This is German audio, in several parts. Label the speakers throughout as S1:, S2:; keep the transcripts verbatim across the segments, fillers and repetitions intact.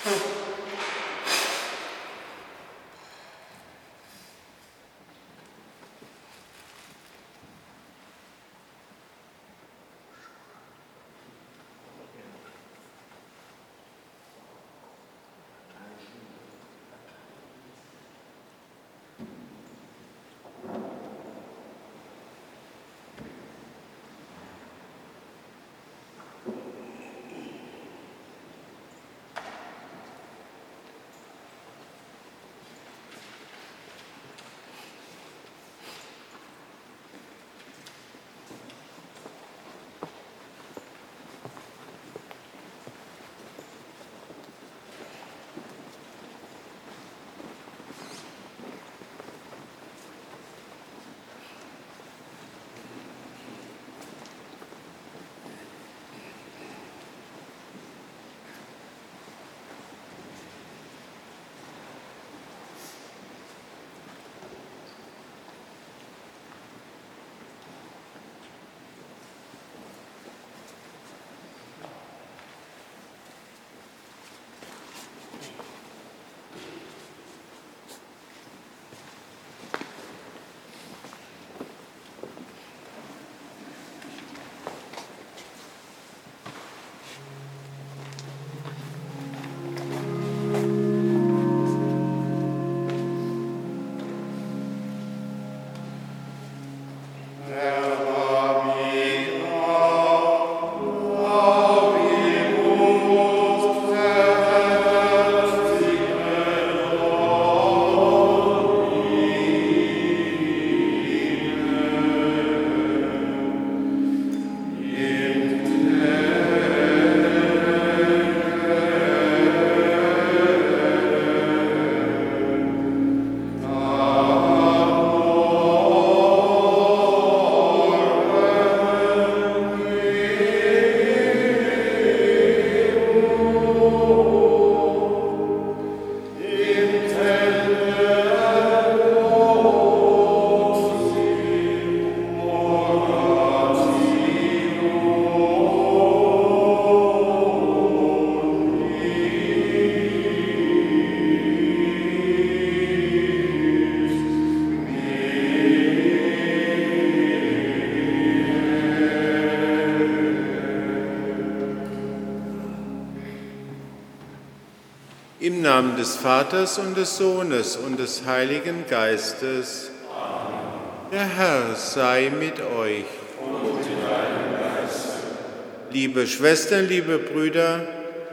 S1: Im Namen des Vaters und des Sohnes und des Heiligen Geistes. Amen. Der Herr sei mit euch.
S2: Und mit deinem Geiste.
S1: Liebe Schwestern, liebe Brüder,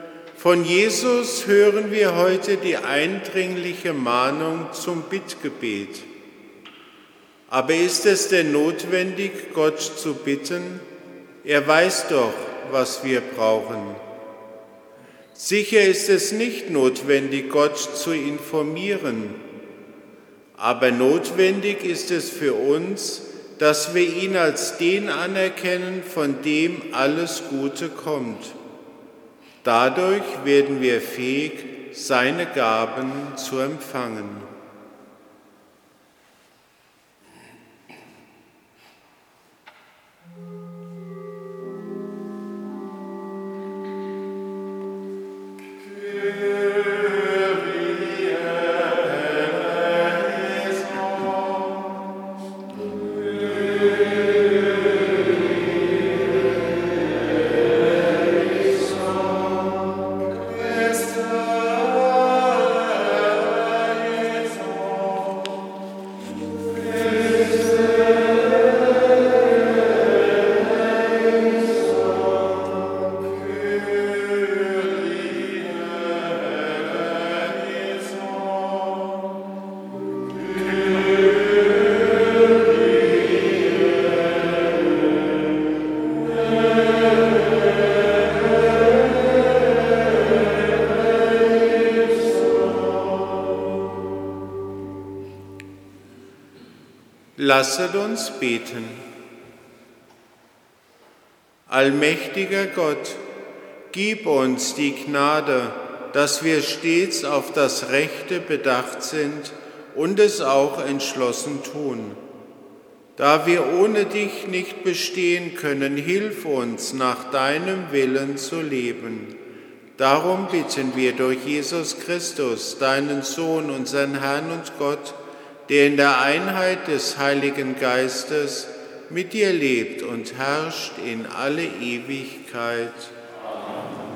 S1: von Jesus hören wir heute die eindringliche Mahnung zum Bittgebet. Aber ist es denn notwendig, Gott zu bitten? Er weiß doch, was wir brauchen. Sicher ist es nicht notwendig, Gott zu informieren, aber notwendig ist es für uns, dass wir ihn als den anerkennen, von dem alles Gute kommt. Dadurch werden wir fähig, seine Gaben zu empfangen. Lasset uns beten. Allmächtiger Gott, gib uns die Gnade, dass wir stets auf das Rechte bedacht sind und es auch entschlossen tun. Da wir ohne dich nicht bestehen können, hilf uns, nach deinem Willen zu leben. Darum bitten wir durch Jesus Christus, deinen Sohn, unseren Herrn und Gott, der in der Einheit des Heiligen Geistes mit dir lebt und herrscht in alle Ewigkeit. Amen.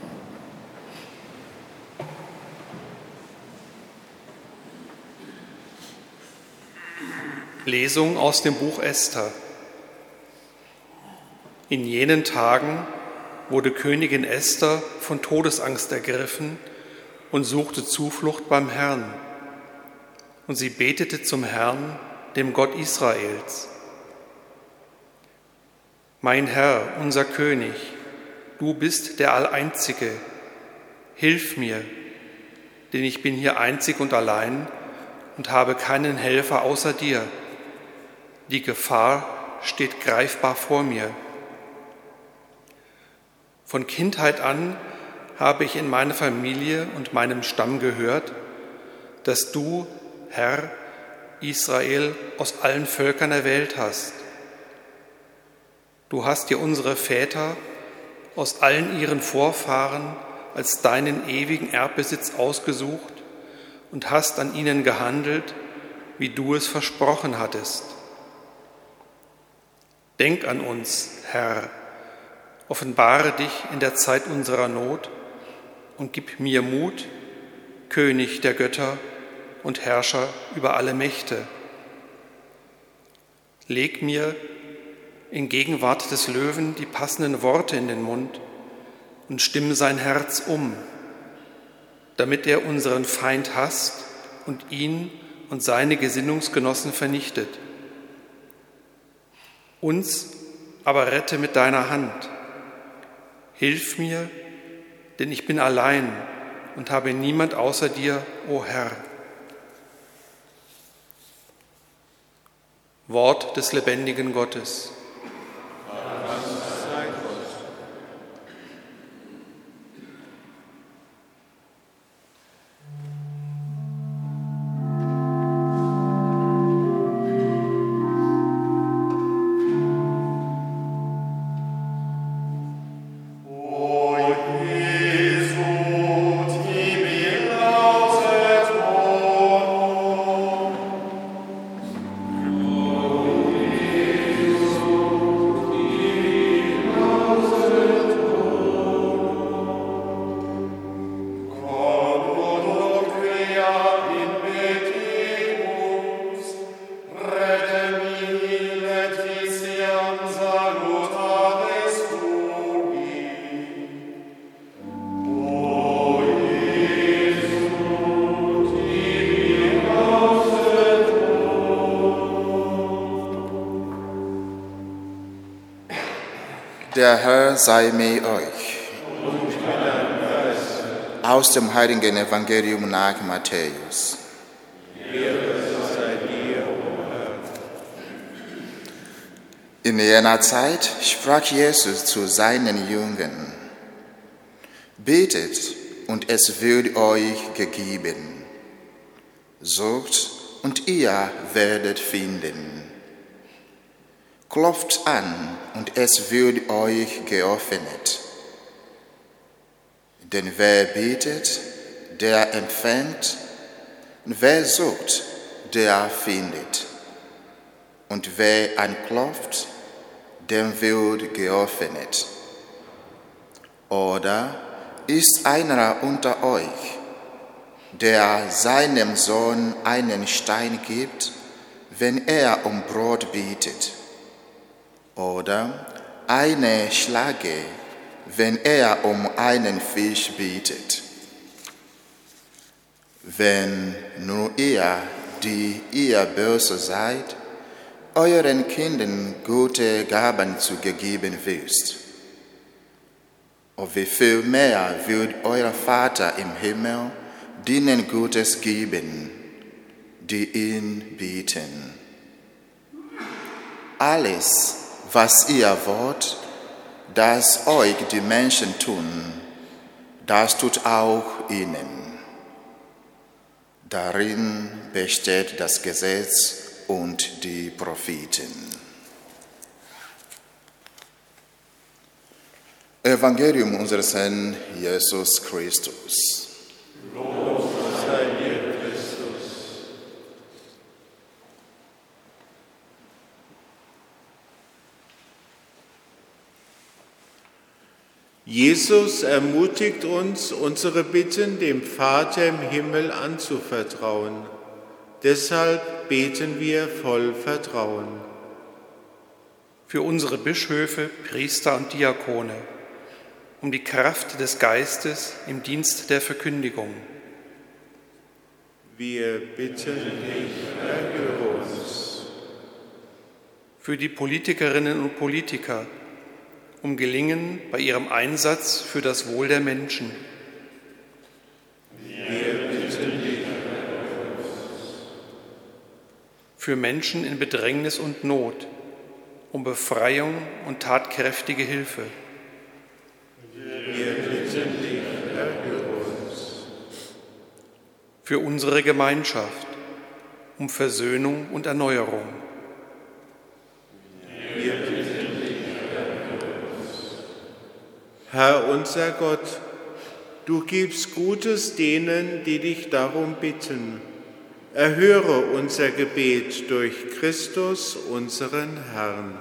S3: Lesung aus dem Buch Esther. In jenen Tagen wurde Königin Esther von Todesangst ergriffen und suchte Zuflucht beim Herrn. Und sie betete zum Herrn, dem Gott Israels. Mein Herr, unser König, du bist der Alleinzige. Hilf mir, denn ich bin hier einzig und allein und habe keinen Helfer außer dir. Die Gefahr steht greifbar vor mir. Von Kindheit an habe ich in meiner Familie und meinem Stamm gehört, dass du, Herr, Israel aus allen Völkern erwählt hast. Du hast dir unsere Väter aus allen ihren Vorfahren als deinen ewigen Erbbesitz ausgesucht und hast an ihnen gehandelt, wie du es versprochen hattest. Denk an uns, Herr, offenbare dich in der Zeit unserer Not und gib mir Mut, König der Götter und Herrscher über alle Mächte. Leg mir in Gegenwart des Löwen die passenden Worte in den Mund und stimme sein Herz um, damit er unseren Feind hasst und ihn und seine Gesinnungsgenossen vernichtet. Uns aber rette mit deiner Hand. Hilf mir, denn ich bin allein und habe niemand außer dir, o Herr. Wort des lebendigen Gottes.
S4: Der Herr sei mit euch. Aus dem heiligen Evangelium nach Matthäus. In jener Zeit sprach Jesus zu seinen Jüngern: Betet, und es wird euch gegeben. Sucht, und ihr werdet finden. Klopft an, und es wird euch geöffnet. Denn wer betet, der empfängt, und wer sucht, der findet. Und wer anklopft, dem wird geöffnet. Oder ist einer unter euch, der seinem Sohn einen Stein gibt, wenn er um Brot bittet? Oder eine Schlange, wenn er um einen Fisch bittet? Wenn nur ihr, die ihr böse seid, euren Kindern gute Gaben zu geben wisst, und wie viel mehr wird euer Vater im Himmel denen Gutes geben, die ihn bitten. Alles, was ihr wollt, dass euch die Menschen tun, das tut auch ihnen. Darin besteht das Gesetz und die Propheten. Evangelium unseres Herrn Jesus Christus.
S1: Lob sei dir, Christus. Jesus ermutigt uns, unsere Bitten dem Vater im Himmel anzuvertrauen. Deshalb beten wir voll Vertrauen.
S3: Für unsere Bischöfe, Priester und Diakone, um die Kraft des Geistes im Dienst der Verkündigung.
S1: Wir bitten dich, erhöre uns.
S3: Für die Politikerinnen und Politiker, um Gelingen bei ihrem Einsatz für das Wohl der Menschen.
S1: Wir bitten dich, erhöre uns.
S3: Für Menschen in Bedrängnis und Not, um Befreiung und tatkräftige Hilfe.
S1: Wir bitten dich, erhöre uns.
S3: Für unsere Gemeinschaft, um Versöhnung und Erneuerung.
S1: Wir bitten dich, erhöre uns. Herr unser Gott, du gibst Gutes denen, die dich darum bitten. Erhöre unser Gebet durch Christus, unseren Herrn.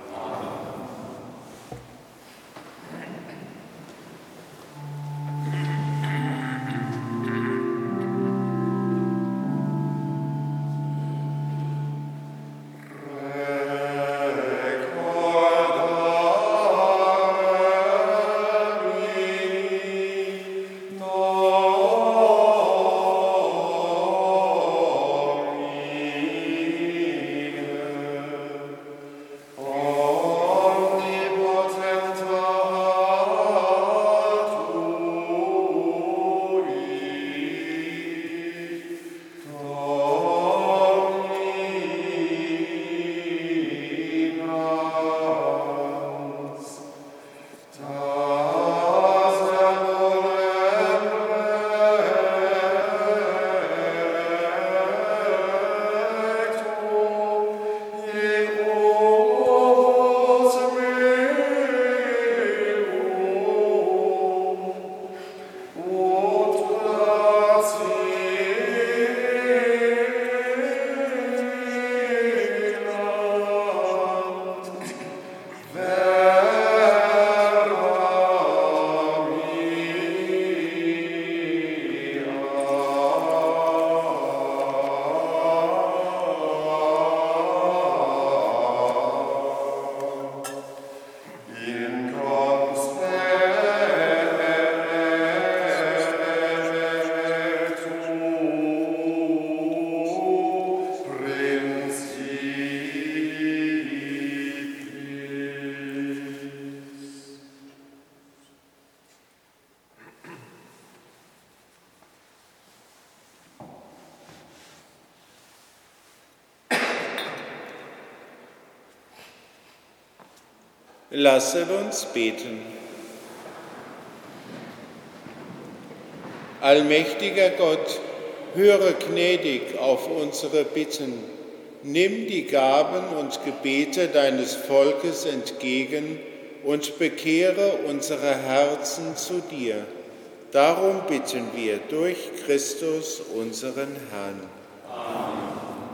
S1: Lasset uns beten. Allmächtiger Gott, höre gnädig auf unsere Bitten. Nimm die Gaben und Gebete deines Volkes entgegen und bekehre unsere Herzen zu dir. Darum bitten wir durch Christus, unseren Herrn. Amen.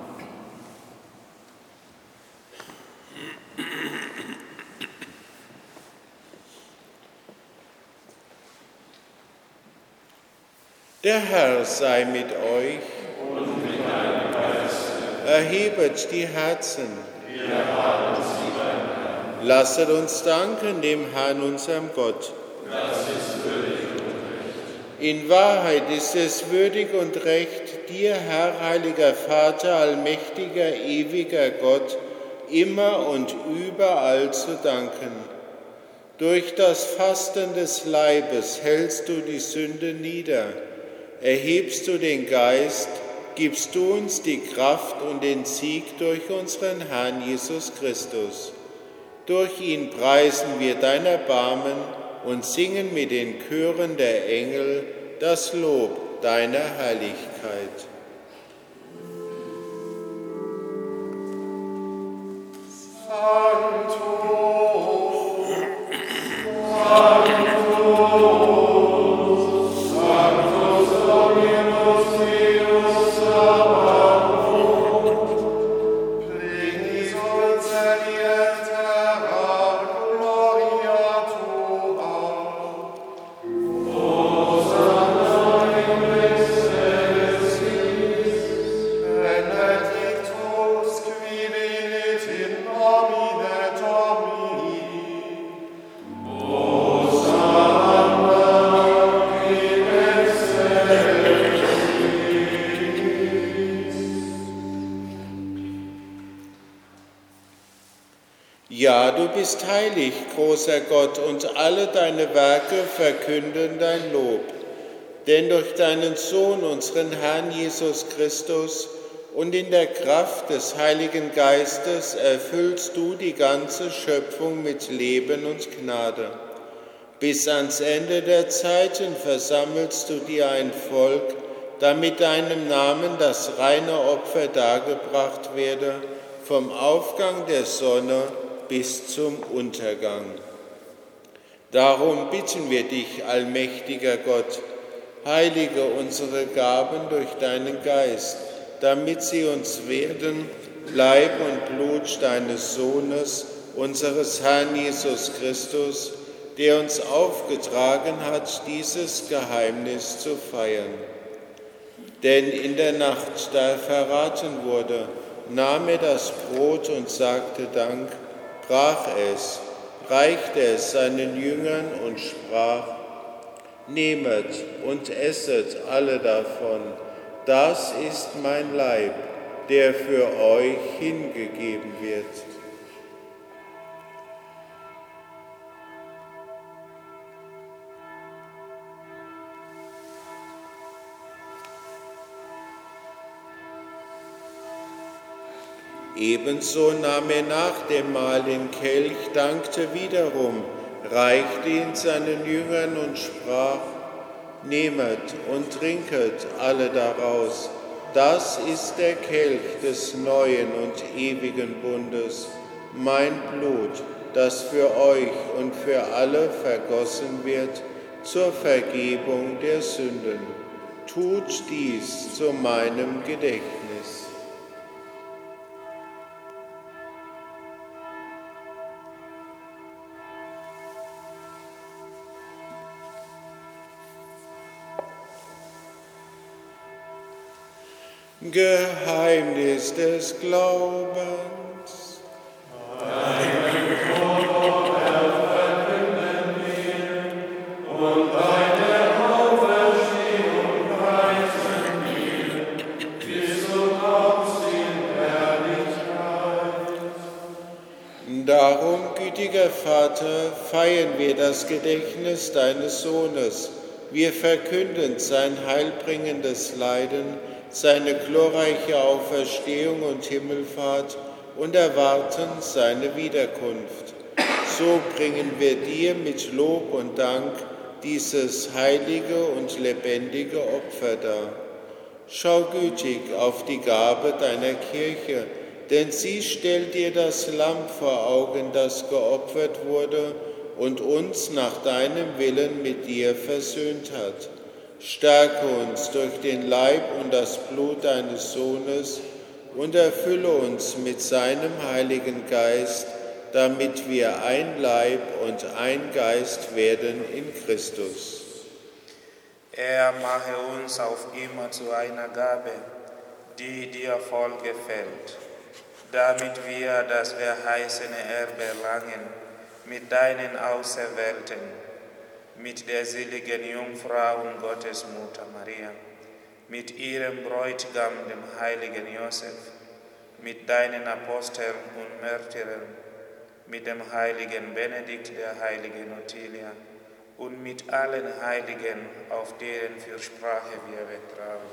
S1: Der Herr sei mit euch.
S2: Und mit deinem Geiste.
S1: Erhebet die Herzen.
S2: Wir haben sie beim Herrn.
S1: Lasset uns danken dem Herrn, unserem Gott.
S2: Das ist würdig und recht.
S1: In Wahrheit ist es würdig und recht, dir, Herr, heiliger Vater, allmächtiger, ewiger Gott, immer und überall zu danken. Durch das Fasten des Leibes hältst du die Sünde nieder. Erhebst du den Geist, gibst du uns die Kraft und den Sieg durch unseren Herrn Jesus Christus. Durch ihn preisen wir dein Erbarmen und singen mit den Chören der Engel das Lob deiner Herrlichkeit. Sanctus, Sanctus. bist heilig, großer Gott, und alle deine Werke verkünden dein Lob. Denn durch deinen Sohn, unseren Herrn Jesus Christus, und in der Kraft des Heiligen Geistes erfüllst du die ganze Schöpfung mit Leben und Gnade. Bis ans Ende der Zeiten versammelst du dir ein Volk, damit deinem Namen das reine Opfer dargebracht werde, vom Aufgang der Sonne bis zum Untergang. Darum bitten wir dich, allmächtiger Gott, heilige unsere Gaben durch deinen Geist, damit sie uns werden, Leib und Blut deines Sohnes, unseres Herrn Jesus Christus, der uns aufgetragen hat, dieses Geheimnis zu feiern. Denn in der Nacht, da er verraten wurde, nahm er das Brot und sagte Dank, brach es, reichte es seinen Jüngern und sprach: Nehmet und esset alle davon, das ist mein Leib, der für euch hingegeben wird. Ebenso nahm er nach dem Mahl den Kelch, dankte wiederum, reichte ihn seinen Jüngern und sprach: Nehmet und trinket alle daraus, das ist der Kelch des neuen und ewigen Bundes, mein Blut, das für euch und für alle vergossen wird zur Vergebung der Sünden. Tut dies zu meinem Gedächtnis. Geheimnis des Glaubens.
S2: Dein Gebot verkünden wir und deine Auferstehung preisen wir, bis du kommst in Herrlichkeit.
S1: Darum, gütiger Vater, feiern wir das Gedächtnis deines Sohnes. Wir verkünden sein heilbringendes Leiden, seine glorreiche Auferstehung und Himmelfahrt und erwarten seine Wiederkunft. So bringen wir dir mit Lob und Dank dieses heilige und lebendige Opfer dar. Schau gütig auf die Gabe deiner Kirche, denn sie stellt dir das Lamm vor Augen, das geopfert wurde und uns nach deinem Willen mit dir versöhnt hat. Stärke uns durch den Leib und das Blut deines Sohnes und erfülle uns mit seinem Heiligen Geist, damit wir ein Leib und ein Geist werden in Christus.
S5: Er mache uns auf immer zu einer Gabe, die dir voll gefällt, damit wir das verheißene Erbe erlangen mit deinen Auserwählten, mit der seligen Jungfrau und Gottesmutter Maria, mit ihrem Bräutigam, dem heiligen Josef, mit deinen Aposteln und Märtyrern, mit dem heiligen Benedikt, der heiligen Ottilia und mit allen Heiligen, auf deren Fürsprache wir vertrauen.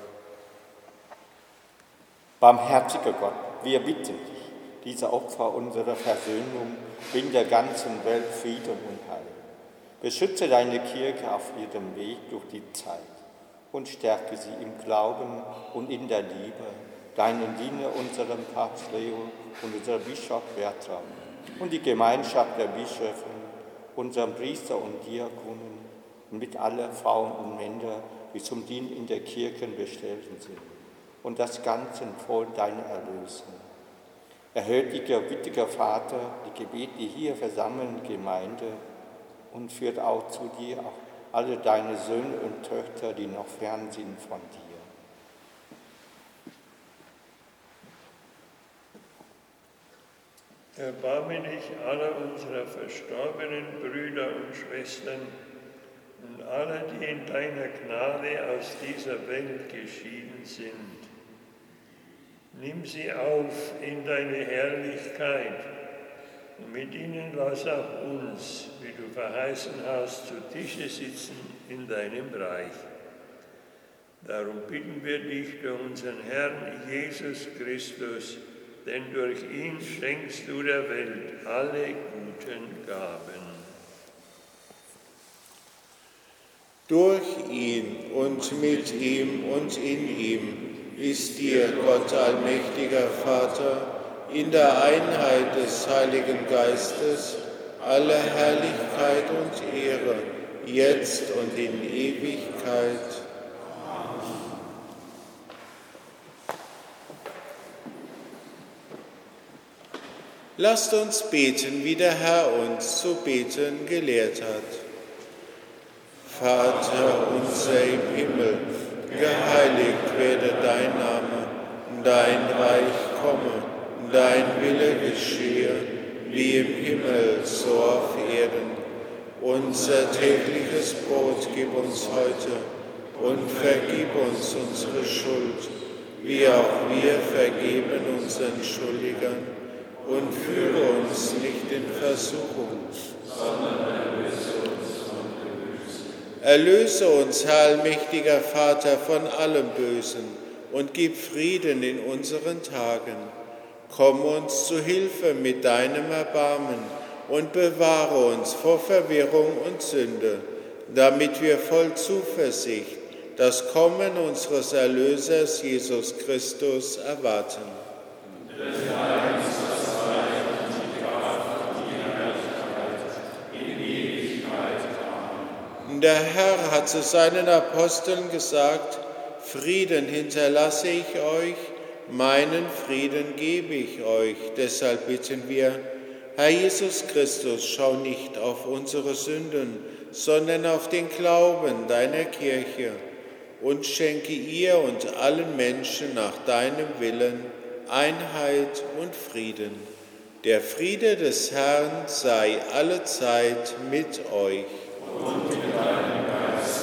S6: Barmherziger Gott, wir bitten dich, diese Opfer unserer Versöhnung bringt der ganzen Welt Frieden und Heil. Beschütze deine Kirche auf ihrem Weg durch die Zeit und stärke sie im Glauben und in der Liebe, deinen Diener, unserem Papst Leo und unserem Bischof Bertram und die Gemeinschaft der Bischöfe, unseren Priester und Diakonen und mit allen Frauen und Männern, die zum Dienen in der Kirche bestellt sind, und das ganze Volk deiner Erlösung. Erhöhtiger, gütiger Vater, die Gebete hier versammelten Gemeinde, und führt auch zu dir auch alle deine Söhne und Töchter, die noch fern sind von dir.
S7: Erbarme dich aller unserer verstorbenen Brüder und Schwestern und aller, die in deiner Gnade aus dieser Welt geschieden sind. Nimm sie auf in deine Herrlichkeit Und mit ihnen lass auch uns, wie du verheißen hast, zu Tische sitzen in deinem Reich. Darum bitten wir dich durch unseren Herrn Jesus Christus, denn durch ihn schenkst du der Welt alle guten Gaben.
S1: Durch ihn und mit ihm und in ihm ist dir, Gott allmächtiger Vater, in der Einheit des Heiligen Geistes alle Herrlichkeit und Ehre, jetzt und in Ewigkeit. Lasst uns beten, wie der Herr uns zu beten gelehrt hat. Vater unser im Himmel, geheiligt werde dein Name, dein Reich komme, dein Wille geschehe, wie im Himmel, so auf Erden. Unser tägliches Brot gib uns heute und vergib uns unsere Schuld, wie auch wir vergeben unseren Schuldigern. Und führe uns nicht in Versuchung, sondern erlöse uns von dem Bösen. Erlöse uns, Herr allmächtiger Vater, von allem Bösen und gib Frieden in unseren Tagen. Komm uns zu Hilfe mit deinem Erbarmen und bewahre uns vor Verwirrung und Sünde, damit wir voll Zuversicht das Kommen unseres Erlösers Jesus Christus erwarten. Der Herr hat zu seinen Aposteln gesagt, Frieden hinterlasse ich euch, meinen Frieden gebe ich euch. Deshalb bitten wir, Herr Jesus Christus, schau nicht auf unsere Sünden, sondern auf den Glauben deiner Kirche und schenke ihr und allen Menschen nach deinem Willen Einheit und Frieden. Der Friede des Herrn sei allezeit mit euch. Und mit deinem Geist.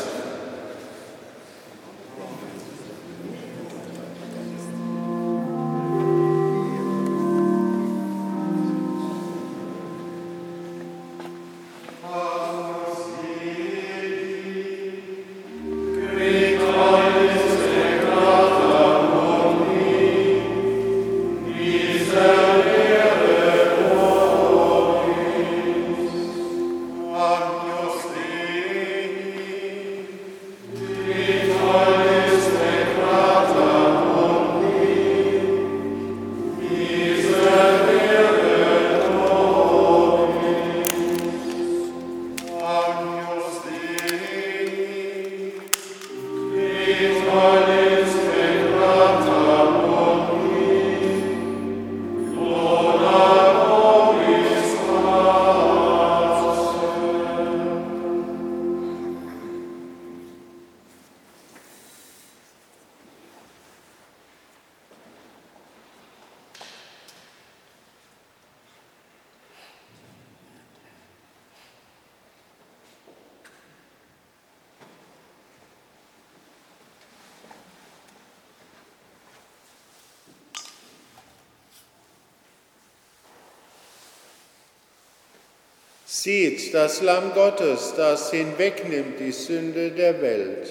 S1: Seht das Lamm Gottes, das hinwegnimmt die Sünde der Welt.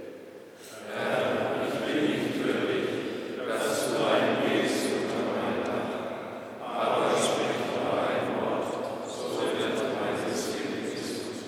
S2: Herr, ich bin nicht würdig, dass du eingehst unter mein Dach, aber sprich nur ein Wort, so wird mein Segen gesund.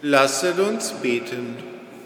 S1: Lasset uns beten.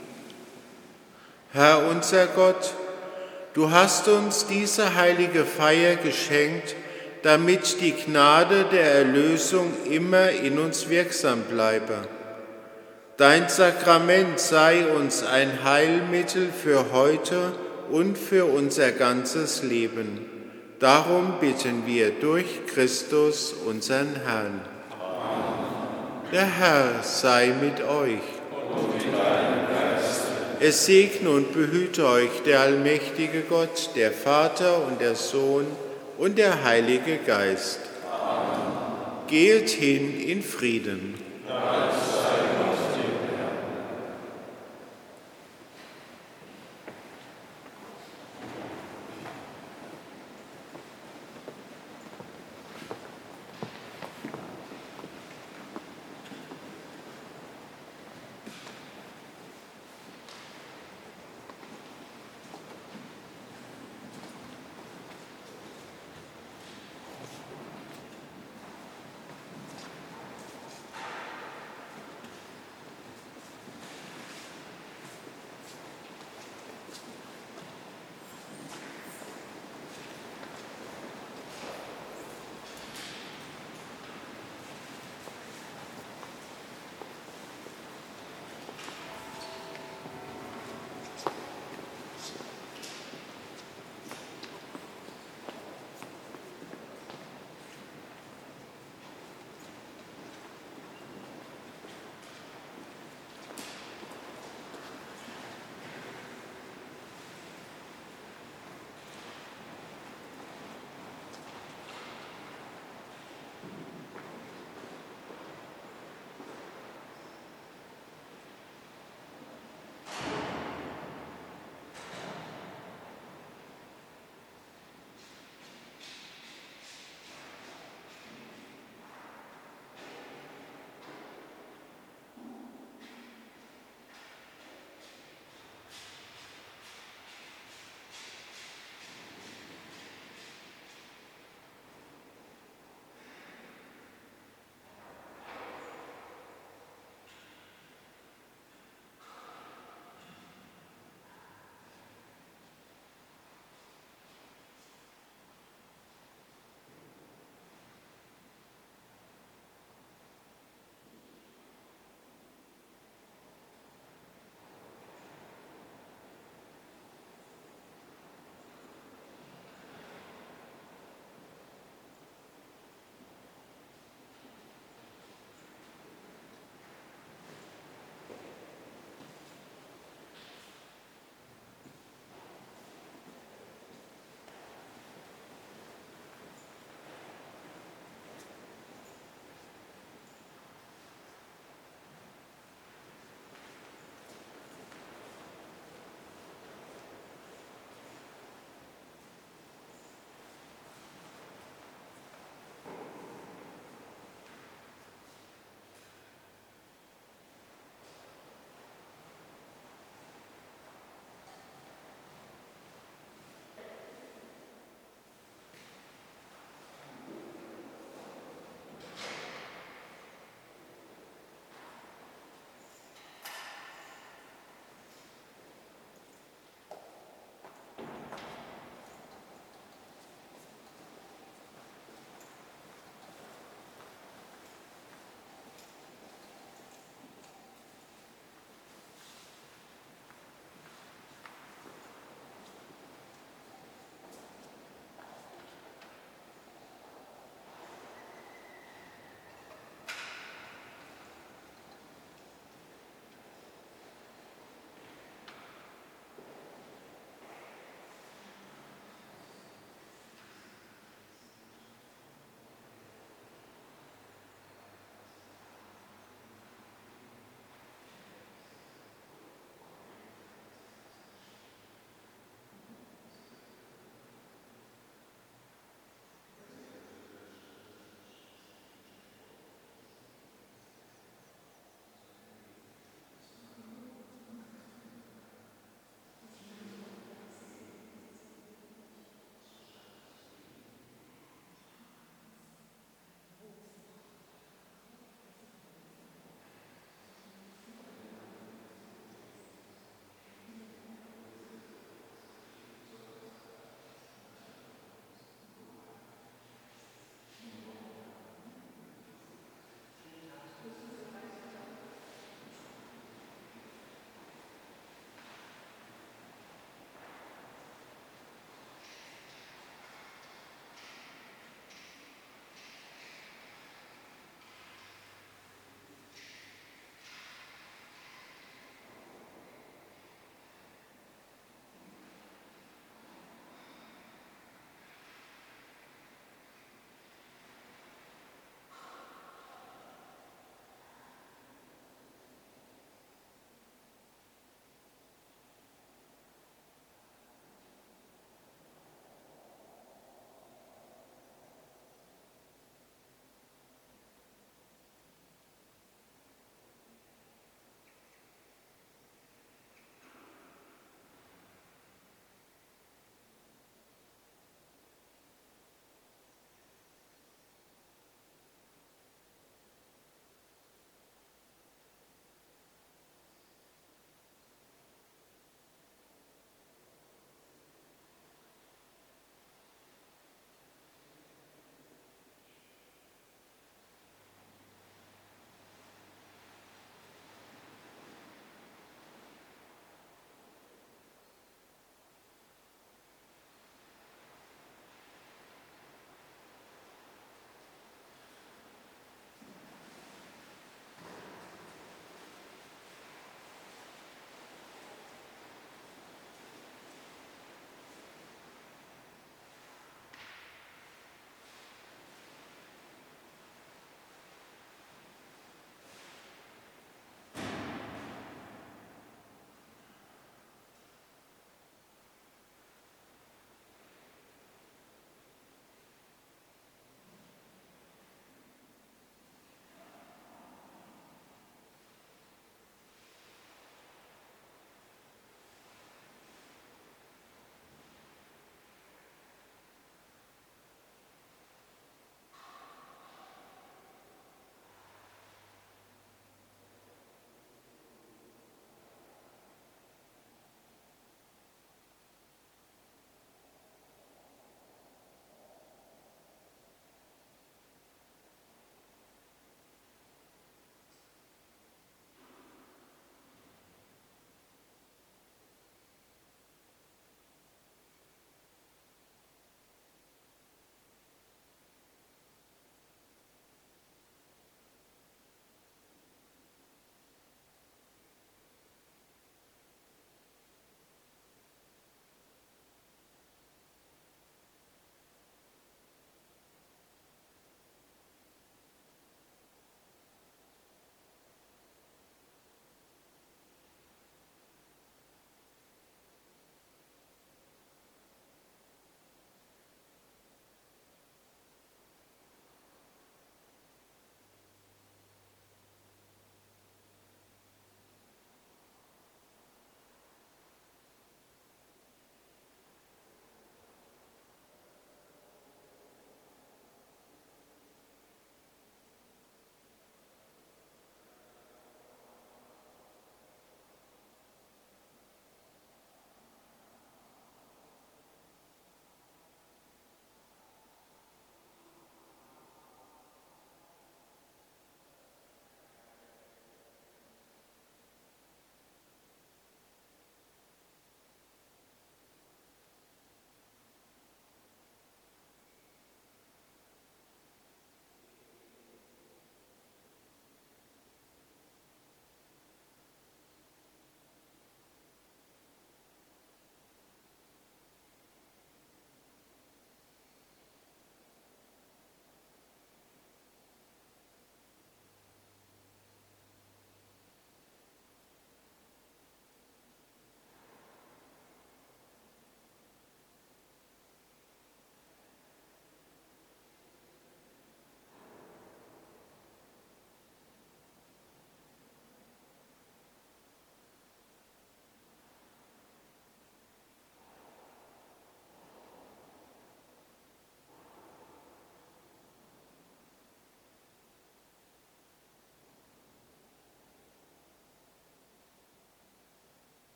S1: Herr unser Gott, du hast uns diese heilige Feier geschenkt, damit die Gnade der Erlösung immer in uns wirksam bleibe. Dein Sakrament sei uns ein Heilmittel für heute und für unser ganzes Leben. Darum bitten wir durch Christus, unseren Herrn. Amen. Der Herr sei mit euch. Und mit deinem Geist. Es segne und behüte euch der allmächtige Gott, der Vater und der Sohn und der Heilige Geist. Amen. Geht hin in Frieden. Amen.